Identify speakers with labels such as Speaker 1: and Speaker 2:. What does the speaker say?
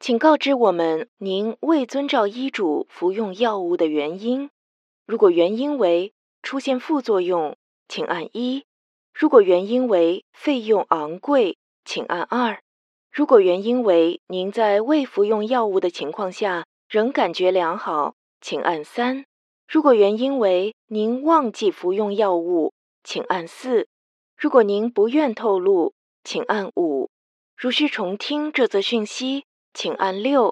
Speaker 1: 请告知我们您未遵照医嘱服用药物的原因。如果原因为出现副作用，请按1；如果原因为费用昂贵，请按2；如果原因为您在未服用药物的情况下仍感觉良好，请按3；如果原因为您忘记服用药物，请按4；如果您不愿透露，请按5。如需重听这则讯息，请按6。